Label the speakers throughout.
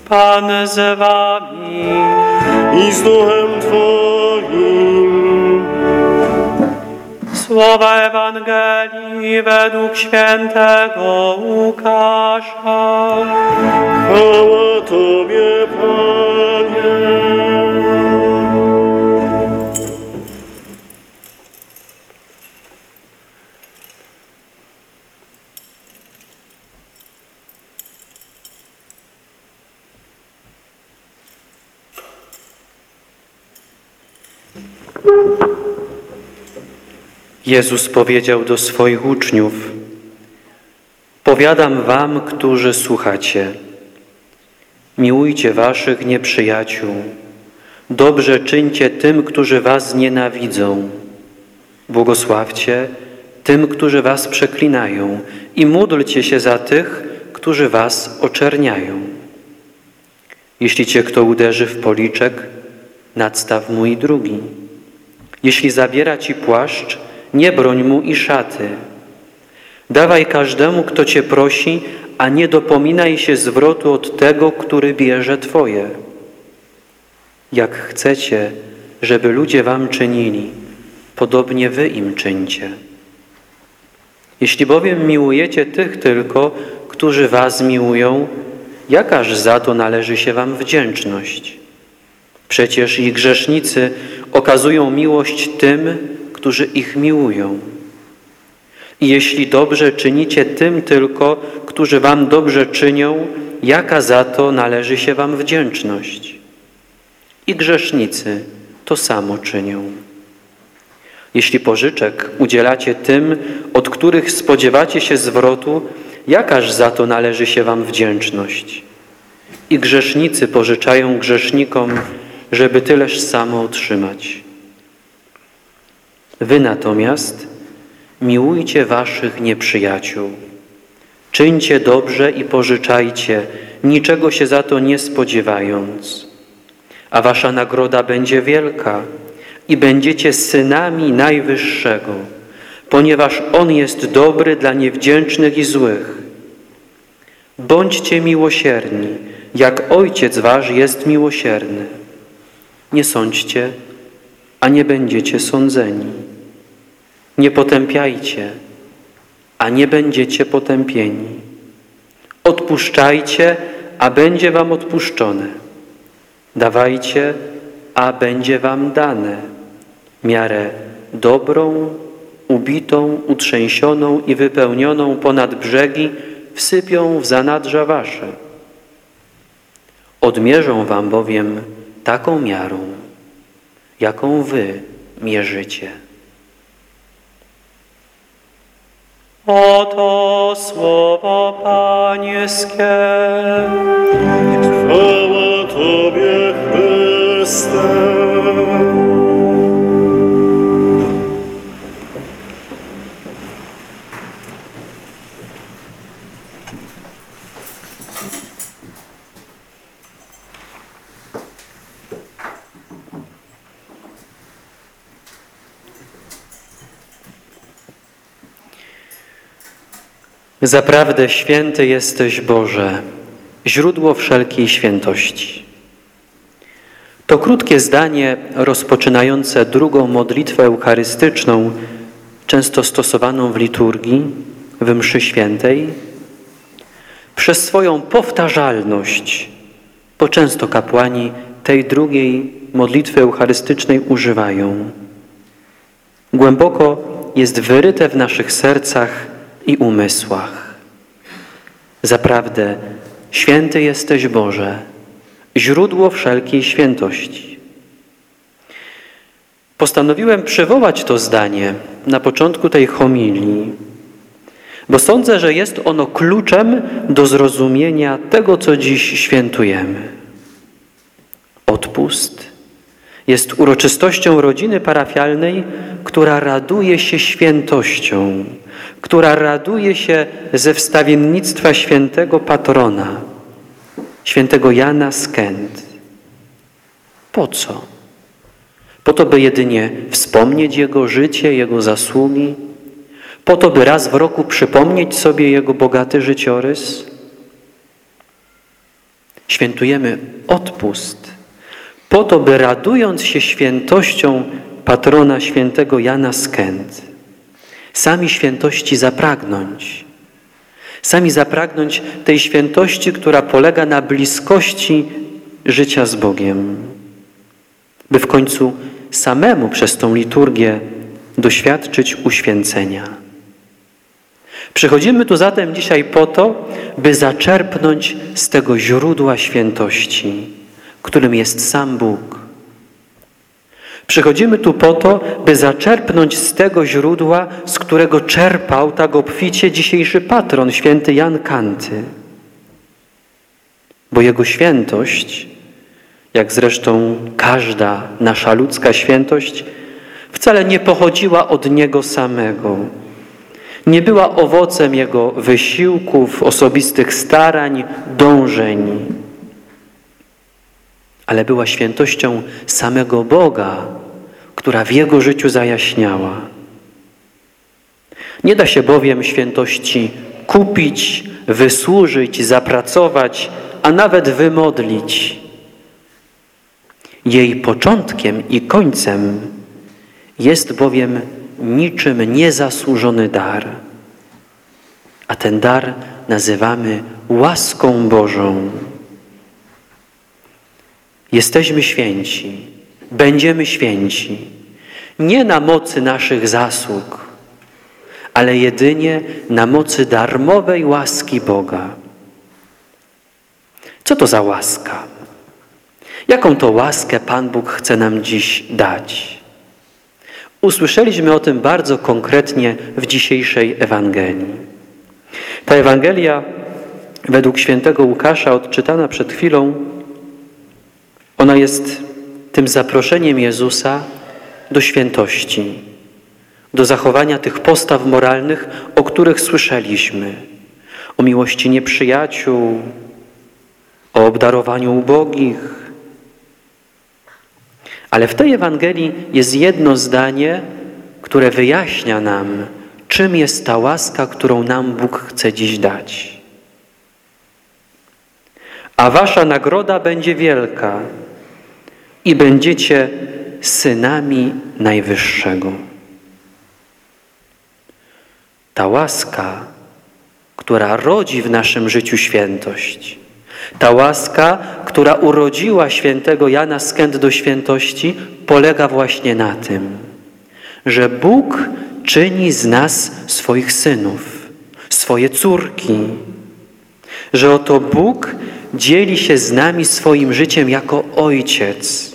Speaker 1: Pan z wami
Speaker 2: i z duchem Twoim.
Speaker 1: Słowa Ewangelii według świętego Łukasza.
Speaker 2: Chwała Tobie, Panie.
Speaker 1: Jezus powiedział do swoich uczniów: powiadam wam, którzy słuchacie, miłujcie waszych nieprzyjaciół, dobrze czyńcie tym, którzy was nienawidzą, błogosławcie tym, którzy was przeklinają i módlcie się za tych, którzy was oczerniają. Jeśli cię kto uderzy w policzek, nadstaw mu i drugi. Jeśli zabiera ci płaszcz, nie broń mu i szaty. Dawaj każdemu, kto cię prosi, a nie dopominaj się zwrotu od tego, który bierze twoje. Jak chcecie, żeby ludzie wam czynili, podobnie wy im czyńcie. Jeśli bowiem miłujecie tych tylko, którzy was miłują, jakaż za to należy się wam wdzięczność? Przecież i grzesznicy okazują miłość tym, którzy ich miłują. I jeśli dobrze czynicie tym tylko, którzy wam dobrze czynią, jaka za to należy się wam wdzięczność? I grzesznicy to samo czynią. Jeśli pożyczek udzielacie tym, od których spodziewacie się zwrotu, jakaż za to należy się wam wdzięczność? I grzesznicy pożyczają grzesznikom, żeby tyleż samo otrzymać. Wy natomiast miłujcie waszych nieprzyjaciół. Czyńcie dobrze i pożyczajcie, niczego się za to nie spodziewając. A wasza nagroda będzie wielka i będziecie synami Najwyższego, ponieważ On jest dobry dla niewdzięcznych i złych. Bądźcie miłosierni, jak Ojciec wasz jest miłosierny. Nie sądźcie, a nie będziecie sądzeni. Nie potępiajcie, a nie będziecie potępieni. Odpuszczajcie, a będzie wam odpuszczone. Dawajcie, a będzie wam dane. Miarę dobrą, ubitą, utrzęsioną i wypełnioną ponad brzegi wsypią w zanadrza wasze. Odmierzą wam bowiem taką miarą, jaką wy mierzycie. Oto słowo Pańskie.
Speaker 2: Chwała Tobie, Chryste.
Speaker 1: Zaprawdę święty jesteś, Boże, źródło wszelkiej świętości. To krótkie zdanie rozpoczynające drugą modlitwę eucharystyczną, często stosowaną w liturgii, w mszy świętej, przez swoją powtarzalność, bo często kapłani tej drugiej modlitwy eucharystycznej używają. Głęboko jest wyryte w naszych sercach i umysłach. Zaprawdę święty jesteś, Boże, źródło wszelkiej świętości. Postanowiłem przywołać to zdanie na początku tej homilii, bo sądzę, że jest ono kluczem do zrozumienia tego, co dziś świętujemy. Odpust jest uroczystością rodziny parafialnej, która raduje się świętością, która raduje się ze wstawiennictwa świętego patrona, świętego Jana z Kent. Po co? Po to, by jedynie wspomnieć Jego życie, Jego zasługi? Po to, by raz w roku przypomnieć sobie Jego bogaty życiorys? Świętujemy odpust po to, by radując się świętością patrona świętego Jana z Kent, sami świętości zapragnąć. Sami zapragnąć tej świętości, która polega na bliskości życia z Bogiem. By w końcu samemu przez tą liturgię doświadczyć uświęcenia. Przychodzimy tu zatem dzisiaj po to, by zaczerpnąć z tego źródła świętości, którym jest sam Bóg. Przychodzimy tu po to, by zaczerpnąć z tego źródła, z którego czerpał tak obficie dzisiejszy patron, święty Jan Kanty. Bo jego świętość, jak zresztą każda nasza ludzka świętość, wcale nie pochodziła od niego samego. Nie była owocem jego wysiłków, osobistych starań, dążeń, ale była świętością samego Boga, która w jego życiu zajaśniała. Nie da się bowiem świętości kupić, wysłużyć, zapracować, a nawet wymodlić. Jej początkiem i końcem jest bowiem niczym niezasłużony dar. A ten dar nazywamy łaską Bożą. Jesteśmy święci, będziemy święci, nie na mocy naszych zasług, ale jedynie na mocy darmowej łaski Boga. Co to za łaska? Jaką to łaskę Pan Bóg chce nam dziś dać? Usłyszeliśmy o tym bardzo konkretnie w dzisiejszej Ewangelii. Ta Ewangelia według świętego Łukasza, odczytana przed chwilą, ona jest tym zaproszeniem Jezusa do świętości, do zachowania tych postaw moralnych, o których słyszeliśmy. O miłości nieprzyjaciół, o obdarowaniu ubogich. Ale w tej Ewangelii jest jedno zdanie, które wyjaśnia nam, czym jest ta łaska, którą nam Bóg chce dziś dać. A wasza nagroda będzie wielka i będziecie synami Najwyższego. Ta łaska, która rodzi w naszym życiu świętość, ta łaska, która urodziła świętego Jana z Kent do świętości, polega właśnie na tym, że Bóg czyni z nas swoich synów, swoje córki, że oto Bóg dzieli się z nami swoim życiem jako Ojciec.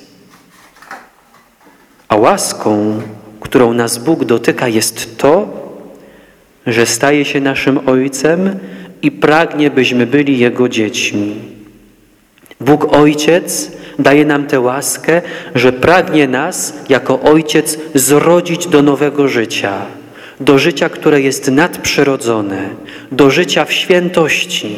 Speaker 1: A łaską, którą nas Bóg dotyka, jest to, że staje się naszym Ojcem i pragnie, byśmy byli Jego dziećmi. Bóg Ojciec daje nam tę łaskę, że pragnie nas jako Ojciec zrodzić do nowego życia, do życia, które jest nadprzyrodzone, do życia w świętości.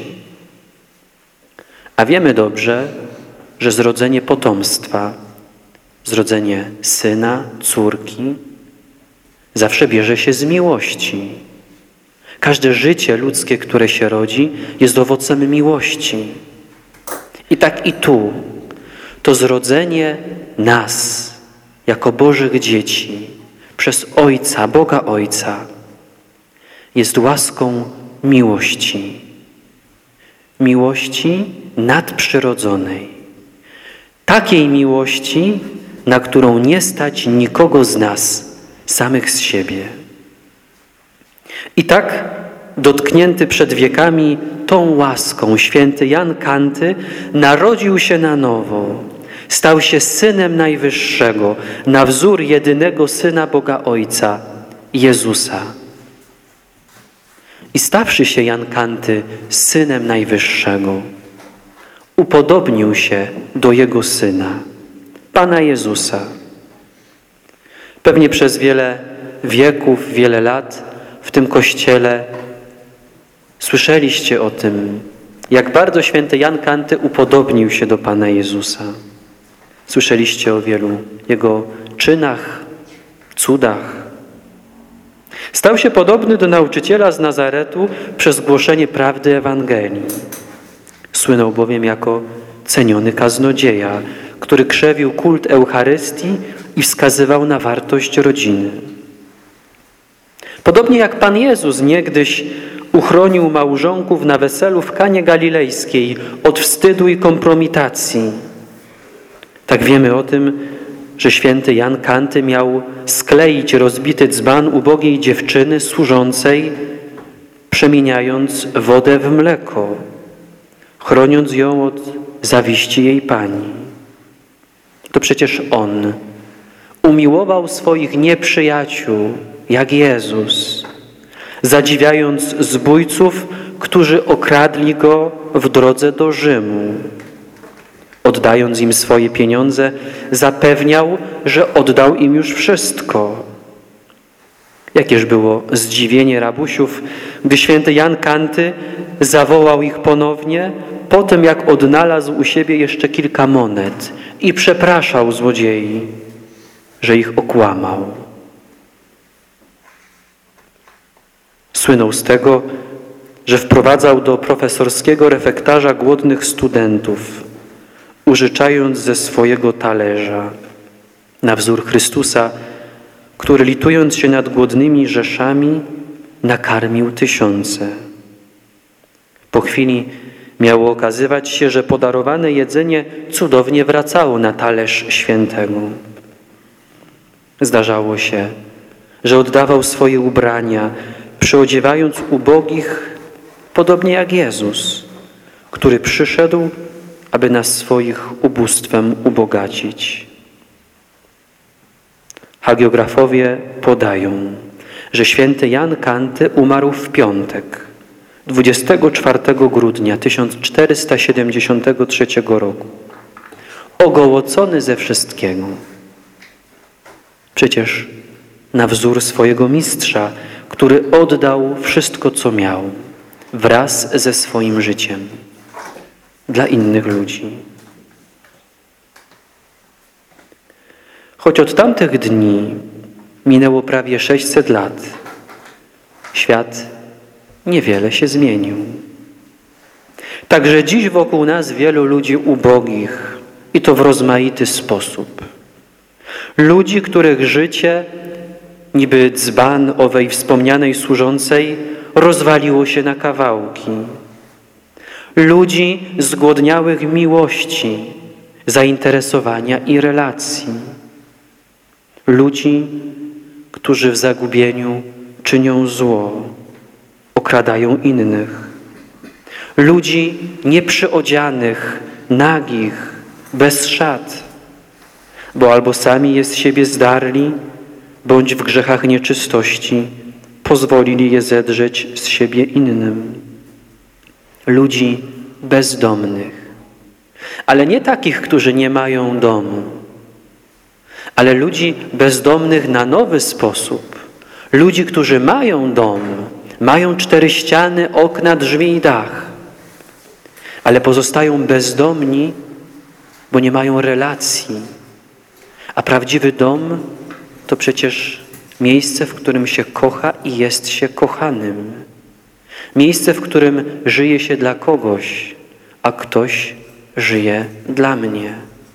Speaker 1: A wiemy dobrze, że zrodzenie potomstwa, zrodzenie syna, córki zawsze bierze się z miłości. Każde życie ludzkie, które się rodzi, jest owocem miłości. I tak i tu to zrodzenie nas jako Bożych dzieci przez Ojca, Boga Ojca jest łaską miłości. Miłości nadprzyrodzonej. Takiej miłości, na którą nie stać nikogo z nas, samych z siebie. I tak dotknięty przed wiekami tą łaską święty Jan Kanty narodził się na nowo. Stał się Synem Najwyższego, na wzór jedynego Syna Boga Ojca, Jezusa. I stawszy się Jan Kanty Synem Najwyższego, upodobnił się do Jego Syna, Pana Jezusa. Pewnie przez wiele wieków, wiele lat w tym Kościele słyszeliście o tym, jak bardzo święty Jan Kanty upodobnił się do Pana Jezusa. Słyszeliście o wielu Jego czynach, cudach. Stał się podobny do nauczyciela z Nazaretu przez głoszenie prawdy Ewangelii. Słynął bowiem jako ceniony kaznodzieja, który krzewił kult Eucharystii i wskazywał na wartość rodziny. Podobnie jak Pan Jezus niegdyś uchronił małżonków na weselu w Kanie Galilejskiej od wstydu i kompromitacji, tak wiemy o tym, że święty Jan Kanty miał skleić rozbity dzban ubogiej dziewczyny służącej, przemieniając wodę w mleko, chroniąc ją od zawiści jej pani. To przecież On umiłował swoich nieprzyjaciół, jak Jezus, zadziwiając zbójców, którzy okradli Go w drodze do Rzymu. Oddając im swoje pieniądze, zapewniał, że oddał im już wszystko. Jakież było zdziwienie rabusiów, gdy święty Jan Kanty zawołał ich ponownie, po tym jak odnalazł u siebie jeszcze kilka monet i przepraszał złodziei, że ich okłamał. Słynął z tego, że wprowadzał do profesorskiego refektarza głodnych studentów, użyczając ze swojego talerza, na wzór Chrystusa, który litując się nad głodnymi rzeszami, nakarmił tysiące. Po chwili miało okazywać się, że podarowane jedzenie cudownie wracało na talerz świętego. Zdarzało się, że oddawał swoje ubrania, przyodziewając ubogich, podobnie jak Jezus, który przyszedł, aby nas swoich ubóstwem ubogacić. Hagiografowie podają, że święty Jan Kanty umarł w piątek, 24 grudnia 1473 roku, ogołocony ze wszystkiego. Przecież na wzór swojego mistrza, który oddał wszystko, co miał, wraz ze swoim życiem dla innych ludzi. Choć od tamtych dni minęło prawie 600 lat, świat niewiele się zmienił. Także dziś wokół nas wielu ludzi ubogich i to w rozmaity sposób. Ludzi, których życie, niby dzban owej wspomnianej służącej, rozwaliło się na kawałki. Ludzi zgłodniałych miłości, zainteresowania i relacji. Ludzi, którzy w zagubieniu czynią zło, okradają innych. Ludzi nieprzyodzianych, nagich, bez szat, bo albo sami je z siebie zdarli, bądź w grzechach nieczystości pozwolili je zedrzeć z siebie innym. Ludzi bezdomnych, ale nie takich, którzy nie mają domu, ale ludzi bezdomnych na nowy sposób. Ludzi, którzy mają dom, mają 4 ściany, okna, drzwi i dach, ale pozostają bezdomni, bo nie mają relacji. A prawdziwy dom to przecież miejsce, w którym się kocha i jest się kochanym. Miejsce, w którym żyje się dla kogoś, a ktoś żyje dla mnie.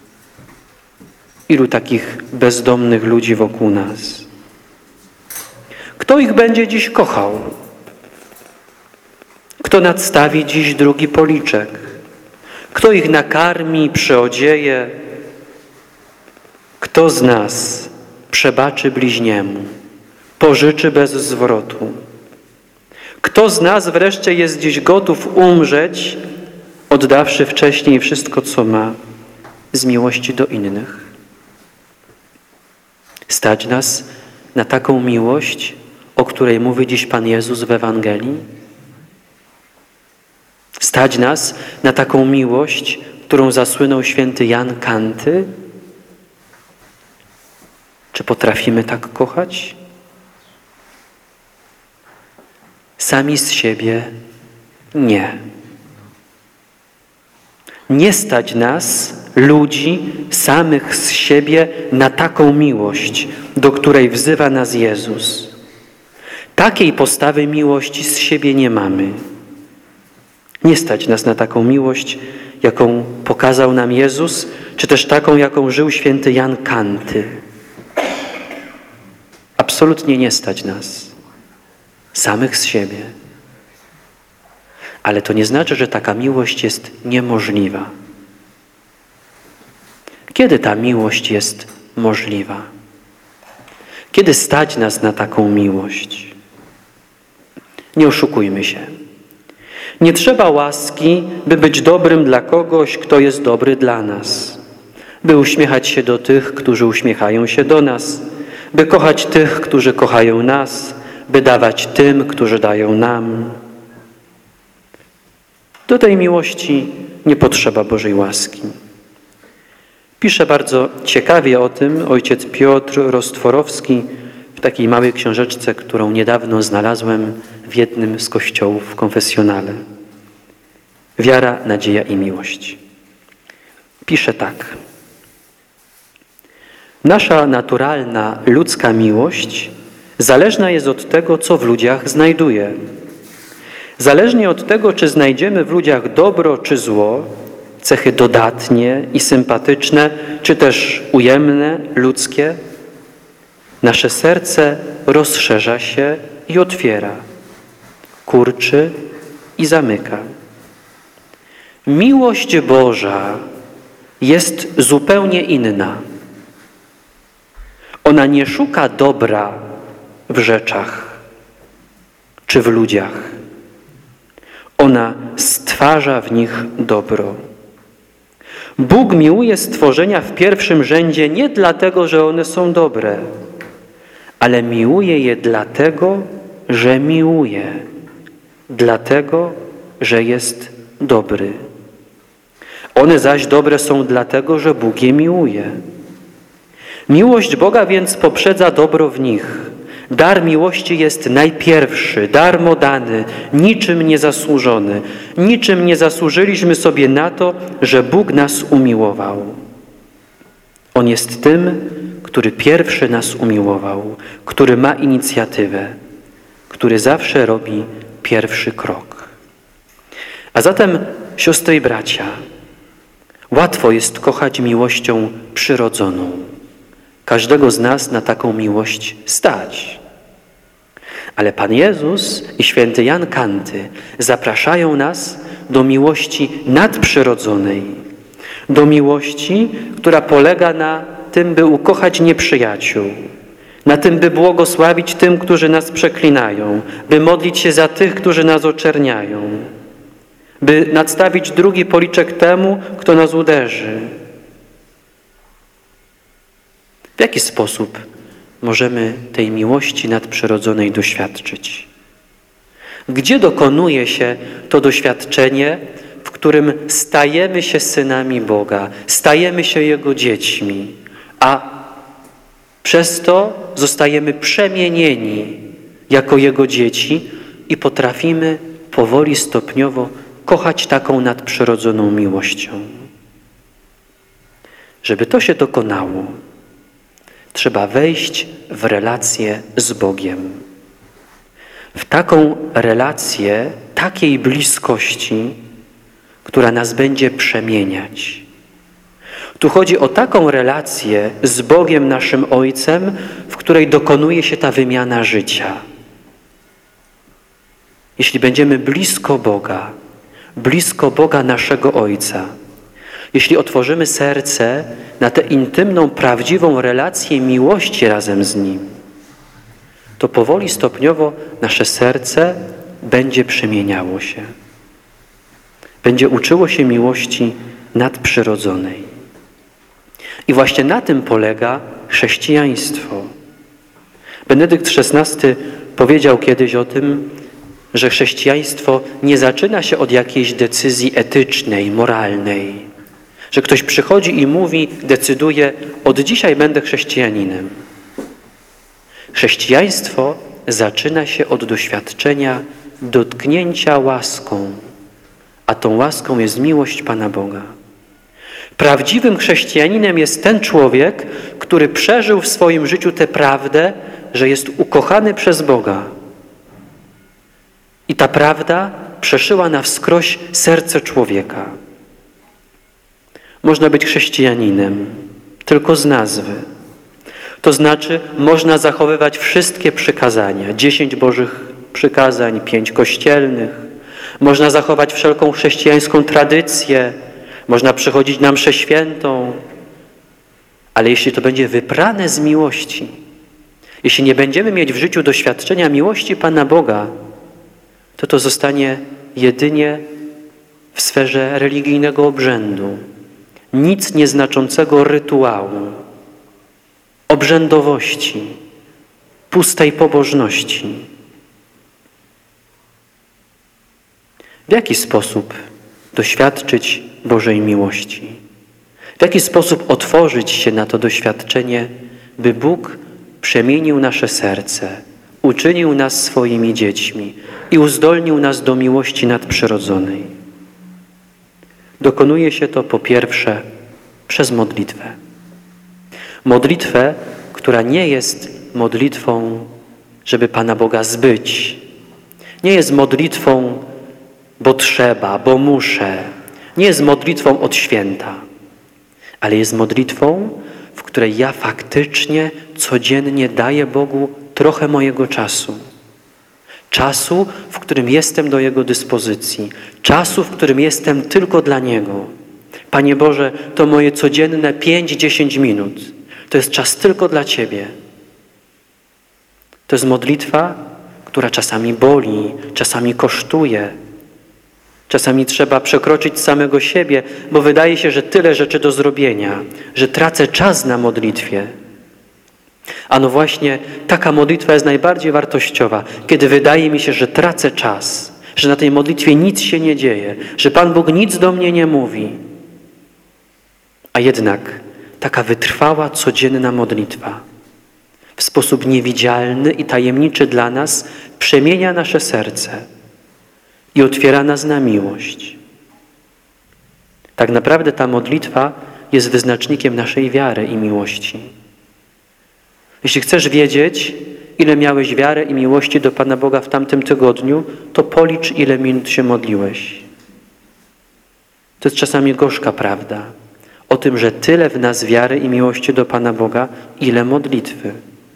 Speaker 1: Ilu takich bezdomnych ludzi wokół nas? Kto ich będzie dziś kochał? Kto nadstawi dziś drugi policzek? Kto ich nakarmi, przyodzieje? Kto z nas przebaczy bliźniemu, pożyczy bez zwrotu? Kto z nas wreszcie jest dziś gotów umrzeć, oddawszy wcześniej wszystko, co ma, z miłości do innych? Stać nas na taką miłość, o której mówi dziś Pan Jezus w Ewangelii? Stać nas na taką miłość, którą zasłynął święty Jan Kanty? Czy potrafimy tak kochać? Sami z siebie nie. Nie stać nas, ludzi, samych z siebie, na taką miłość, do której wzywa nas Jezus. Takiej postawy miłości z siebie nie mamy. Nie stać nas na taką miłość, jaką pokazał nam Jezus, czy też taką, jaką żył święty Jan Kanty. Absolutnie nie stać nas, samych z siebie. Ale to nie znaczy, że taka miłość jest niemożliwa. Kiedy ta miłość jest możliwa? Kiedy stać nas na taką miłość? Nie oszukujmy się. Nie trzeba łaski, by być dobrym dla kogoś, kto jest dobry dla nas. By uśmiechać się do tych, którzy uśmiechają się do nas. By kochać tych, którzy kochają nas. By dawać tym, którzy dają nam. Do tej miłości nie potrzeba Bożej łaski. Pisze bardzo ciekawie o tym ojciec Piotr Rostworowski w takiej małej książeczce, którą niedawno znalazłem w jednym z kościołów w konfesjonale. Wiara, nadzieja i miłość. Pisze tak. Nasza naturalna ludzka miłość zależna jest od tego, co w ludziach znajduje. Zależnie od tego, czy znajdziemy w ludziach dobro czy zło, cechy dodatnie i sympatyczne, czy też ujemne, ludzkie, nasze serce rozszerza się i otwiera, kurczy i zamyka. Miłość Boża jest zupełnie inna. Ona nie szuka dobra w rzeczach czy w ludziach. Ona stwarza w nich dobro. Bóg miłuje stworzenia w pierwszym rzędzie nie dlatego, że one są dobre, ale miłuje je dlatego, że miłuje, dlatego, że jest dobry. One zaś dobre są dlatego, że Bóg je miłuje. Miłość Boga więc poprzedza dobro w nich. Dar miłości jest najpierwszy, darmo dany, niczym niezasłużony. Niczym nie zasłużyliśmy sobie na to, że Bóg nas umiłował. On jest tym, który pierwszy nas umiłował, który ma inicjatywę, który zawsze robi pierwszy krok. A zatem, siostry i bracia, łatwo jest kochać miłością przyrodzoną. Każdego z nas na taką miłość stać. Ale Pan Jezus i święty Jan Kanty zapraszają nas do miłości nadprzyrodzonej, do miłości, która polega na tym, by ukochać nieprzyjaciół, na tym, by błogosławić tym, którzy nas przeklinają, by modlić się za tych, którzy nas oczerniają, by nadstawić drugi policzek temu, kto nas uderzy. W jaki sposób możemy tej miłości nadprzyrodzonej doświadczyć? Gdzie dokonuje się to doświadczenie, w którym stajemy się synami Boga, stajemy się Jego dziećmi, a przez to zostajemy przemienieni jako Jego dzieci i potrafimy powoli, stopniowo kochać taką nadprzyrodzoną miłością? Żeby to się dokonało, trzeba wejść w relację z Bogiem. W taką relację, takiej bliskości, która nas będzie przemieniać. Tu chodzi o taką relację z Bogiem naszym Ojcem, w której dokonuje się ta wymiana życia. Jeśli będziemy blisko Boga naszego Ojca, jeśli otworzymy serce na tę intymną, prawdziwą relację miłości razem z Nim, to powoli, stopniowo nasze serce będzie przemieniało się. Będzie uczyło się miłości nadprzyrodzonej. I właśnie na tym polega chrześcijaństwo. Benedykt XVI powiedział kiedyś o tym, że chrześcijaństwo nie zaczyna się od jakiejś decyzji etycznej, moralnej, że ktoś przychodzi i mówi, decyduje, od dzisiaj będę chrześcijaninem. Chrześcijaństwo zaczyna się od doświadczenia dotknięcia łaską, a tą łaską jest miłość Pana Boga. Prawdziwym chrześcijaninem jest ten człowiek, który przeżył w swoim życiu tę prawdę, że jest ukochany przez Boga. I ta prawda przeszyła na wskroś serce człowieka. Można być chrześcijaninem tylko z nazwy. To znaczy można zachowywać wszystkie przykazania, 10 Bożych przykazań, 5 kościelnych. Można zachować wszelką chrześcijańską tradycję, można przychodzić na mszę świętą, ale jeśli to będzie wyprane z miłości, jeśli nie będziemy mieć w życiu doświadczenia miłości Pana Boga, to zostanie jedynie w sferze religijnego obrzędu, nic nieznaczącego rytuału, obrzędowości, pustej pobożności. W jaki sposób doświadczyć Bożej miłości? W jaki sposób otworzyć się na to doświadczenie, by Bóg przemienił nasze serce, uczynił nas swoimi dziećmi i uzdolnił nas do miłości nadprzyrodzonej? Dokonuje się to po pierwsze przez modlitwę. Modlitwę, która nie jest modlitwą, żeby Pana Boga zbyć. Nie jest modlitwą, bo trzeba, bo muszę. Nie jest modlitwą od święta, ale jest modlitwą, w której ja faktycznie codziennie daję Bogu trochę mojego czasu. Czasu, w którym jestem do Jego dyspozycji. Czasu, w którym jestem tylko dla Niego. Panie Boże, to moje codzienne 5-10 minut. To jest czas tylko dla Ciebie. To jest modlitwa, która czasami boli, czasami kosztuje. Czasami trzeba przekroczyć samego siebie, bo wydaje się, że tyle rzeczy do zrobienia, że tracę czas na modlitwie. A no właśnie taka modlitwa jest najbardziej wartościowa, kiedy wydaje mi się, że tracę czas, że na tej modlitwie nic się nie dzieje, że Pan Bóg nic do mnie nie mówi. A jednak taka wytrwała, codzienna modlitwa w sposób niewidzialny i tajemniczy dla nas przemienia nasze serce i otwiera nas na miłość. Tak naprawdę ta modlitwa jest wyznacznikiem naszej wiary i miłości. Jeśli chcesz wiedzieć, ile miałeś wiary i miłości do Pana Boga w tamtym tygodniu, to policz, ile minut się modliłeś. To jest czasami gorzka prawda o tym, że tyle w nas wiary i miłości do Pana Boga, ile modlitwy.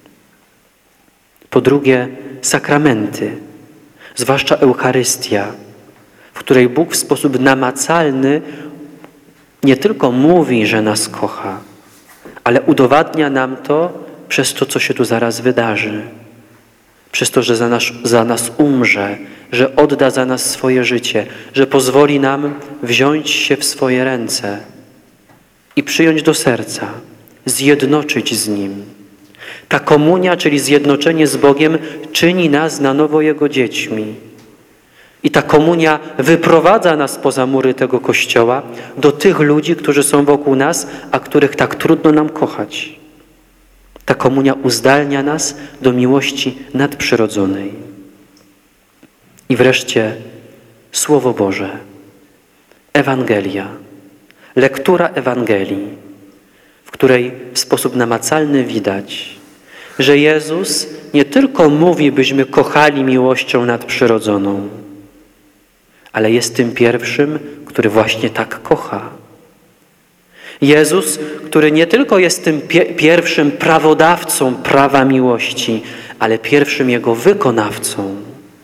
Speaker 1: Po drugie, sakramenty, zwłaszcza Eucharystia, w której Bóg w sposób namacalny nie tylko mówi, że nas kocha, ale udowadnia nam to przez to, co się tu zaraz wydarzy. Przez to, że za nas umrze, że odda za nas swoje życie, że pozwoli nam wziąć się w swoje ręce i przyjąć do serca, zjednoczyć z Nim. Ta komunia, czyli zjednoczenie z Bogiem, czyni nas na nowo Jego dziećmi. I ta komunia wyprowadza nas poza mury tego Kościoła do tych ludzi, którzy są wokół nas, a których tak trudno nam kochać. Ta komunia uzdalnia nas do miłości nadprzyrodzonej. I wreszcie Słowo Boże, Ewangelia, lektura Ewangelii, w której w sposób namacalny widać, że Jezus nie tylko mówi, byśmy kochali miłością nadprzyrodzoną, ale jest tym pierwszym, który właśnie tak kocha. Jezus, który nie tylko jest tym pierwszym prawodawcą prawa miłości, ale pierwszym jego wykonawcą.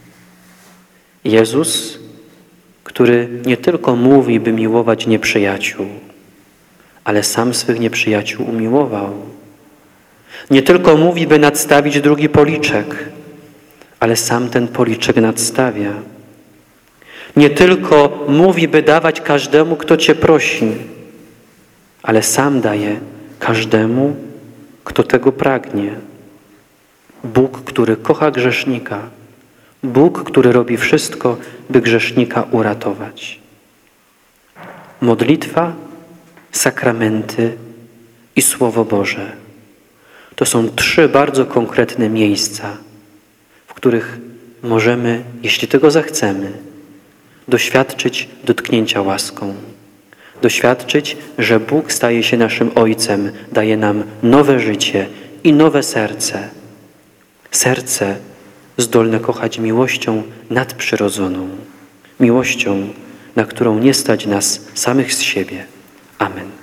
Speaker 1: Jezus, który nie tylko mówi, by miłować nieprzyjaciół, ale sam swych nieprzyjaciół umiłował. Nie tylko mówi, by nadstawić drugi policzek, ale sam ten policzek nadstawia. Nie tylko mówi, by dawać każdemu, kto Cię prosi, ale sam daje każdemu, kto tego pragnie. Bóg, który kocha grzesznika. Bóg, który robi wszystko, by grzesznika uratować. Modlitwa, sakramenty i Słowo Boże. To są 3 bardzo konkretne miejsca, w których możemy, jeśli tego zechcemy, doświadczyć dotknięcia łaską. Doświadczyć, że Bóg staje się naszym Ojcem, daje nam nowe życie i nowe serce. Serce zdolne kochać miłością nadprzyrodzoną. miłością, na którą nie stać nas samych z siebie. Amen.